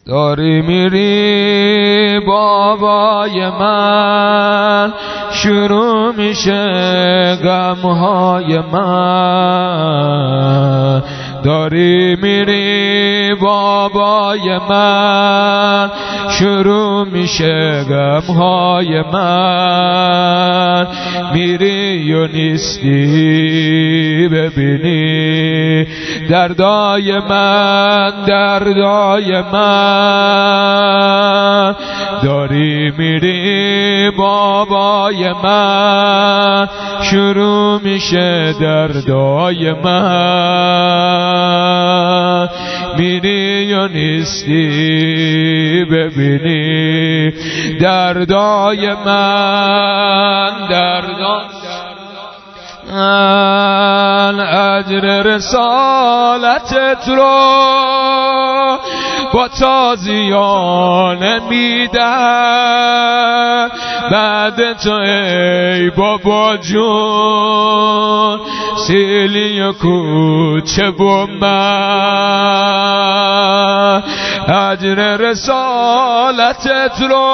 داری میری بابای من، شروع میشه غمهای من. داری میری بابای من، شروع میشه غمهای من. میری و نیستی ببینی دردای من، دردای من. داری میری بابای من، شروع میشه دردای من. میری یا نیستی ببینی دردای من، دردای من. اجر رسالتت رو با تازیانه میدم بعد تو ای بابا جون، سیلی و کوچه و من. اجر رسالتت رو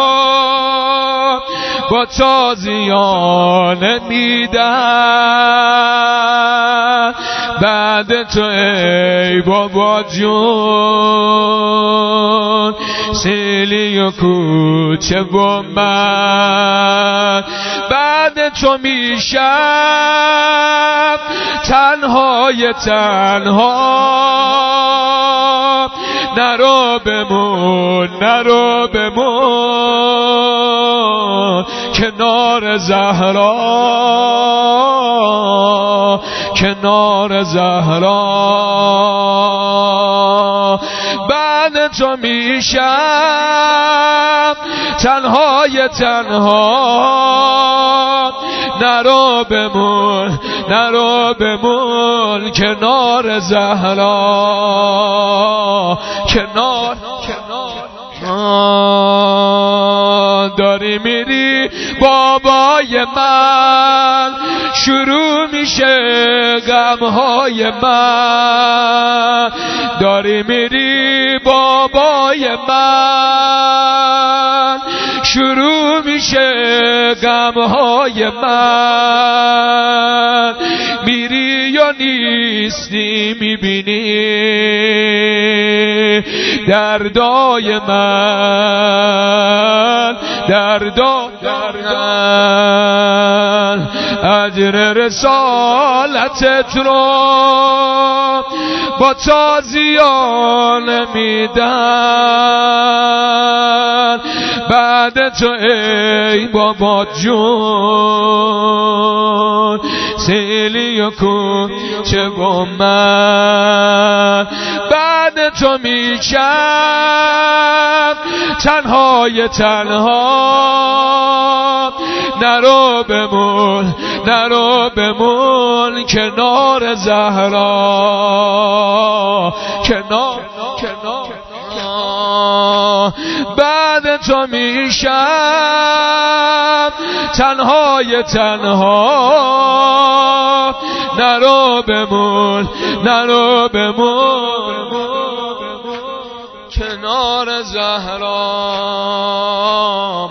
با تازیانه میدم بعد تو ای بابا جون، سیلی و کوچه و من. بعد تو میشم تنهای تنها، نرو بمون نرو بمون کنار زهرا، کنار زهرا. بعد تو میشم تنهای تنها، نرو بمون نرو بمون کنار زهرا، کنار داری میری بابای من، شروع میشه غمهای من. داری میری بابای من، شروع میشه غمهای من. میری یا نیستی میبینی دردای من، دردای من. اجر رسالتت رو با تازیانه میدن بعد تو ای بابا جون، سیلی و کوچه و من. بعد تو میشم تنهای تنها، نرو بمون نرو بمون کنار زهرا، کنار بعد تو میشم تنهای تنها، نرو بمون نرو بمون کنار زهرا.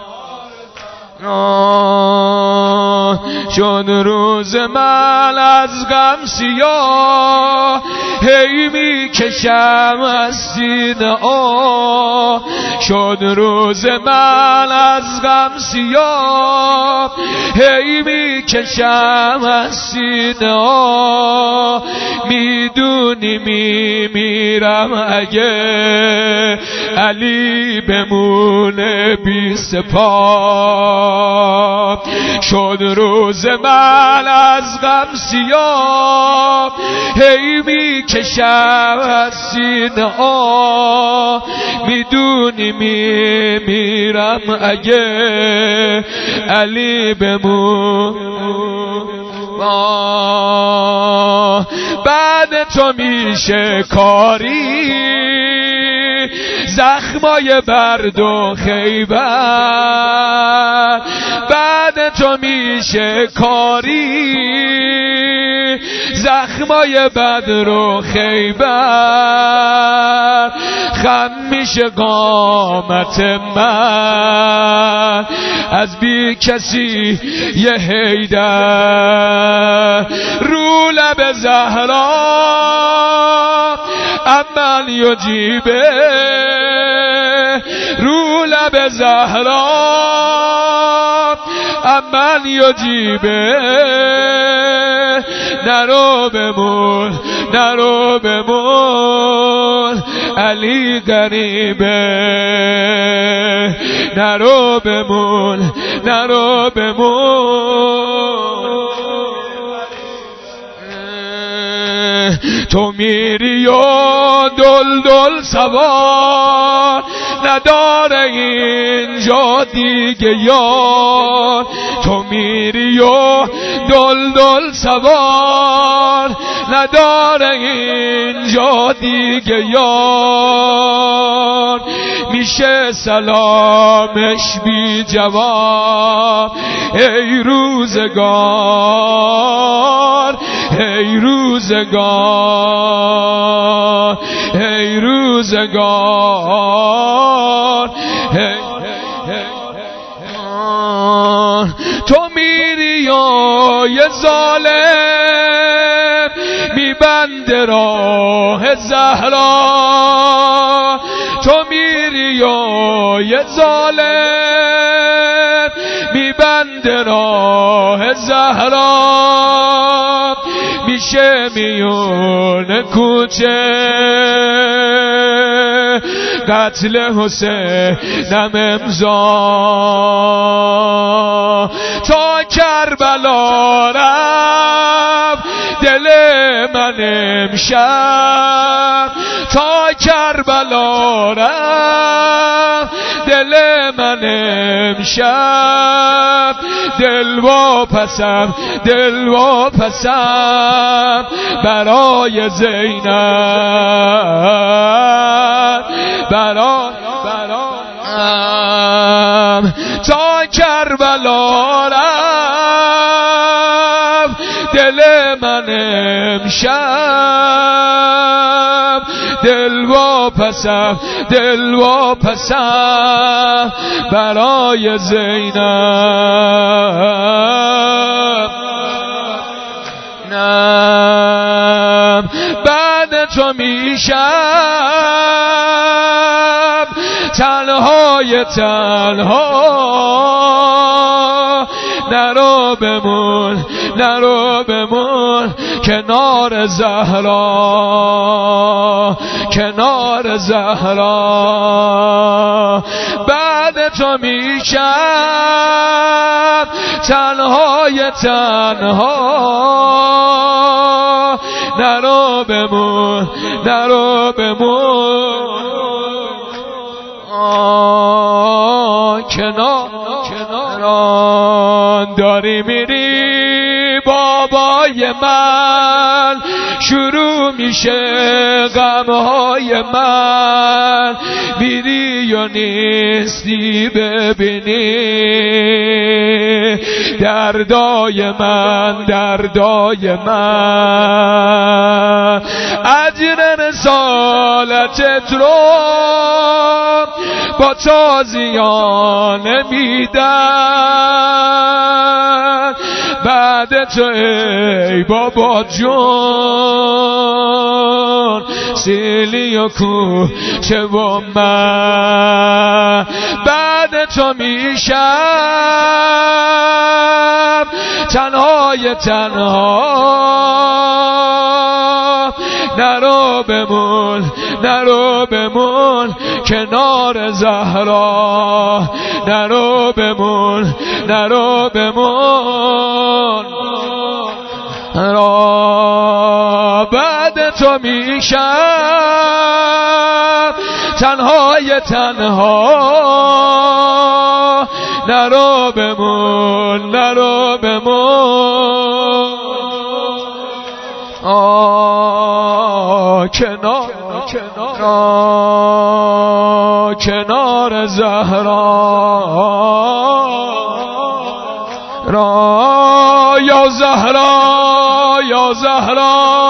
شد روز من از غم سیاه، هی میکشم از سینه آه. شد روز من از غم سیاه، هی میکشم از سینه آه. میدونی میمیرم اگه علی بمونه بی سپاه. شد روز من از غم سیاه، هی میکشم از سینه آه. میدونی میمیرم اگه علی بمونه. بعد تو میشه کاری زخمای برد و خیبر. بعد تو میشه کاری زخمای بدر و خیبر. خم میشه قامت من از بی کسی یه حیدر رو لب زهرا عمل یجیبه رو لب زهرا عمل یجیبه نرو بمون نرو بمون علی غریبه نرو بمون نرو بمون تو میری و دل دل سوار نداره اینجا دیگه یار تو میری و دل دل سوار نداره اینجا دیگه یار میشه سلامش بی جواب ای روزگار ای روزگار ای روزگار تو میری و یه ظالم میبنده راه زهرا تو میری و یه ظالم میبنده راه زهرا میشه میون کوچه قتل حسینم امضا تا کربلا رفت دل من امشب تا کربلا رفت دل من امشب دل واپسم دل واپسم برای زینب برای تا کربلا رفت دل من امشب دل واپسم دل واپسم برای زینب بعد تو میشم تنهای تنها نرو بمون نرو بمون کنار زهرا کنار زهرا بعد تو میشم تنهای تنها نرو بمون نرو بمون کنار داری میری بابای من شروع میشه غمهای من میری و نیستی ببینی دردای من دردای من اجر رسالتت رو با تازیانه میدن بعد تو ای بابا جون سیلی و کوچه و من بعد تو میشم تنهای تنها نرو بمون نرو بمون کنار زهرا نرو بمون نرو بمون بعد تو میشم تنهای تنها نرو بمون نرو بمون کنار زهرا یا زهرا یا زهرا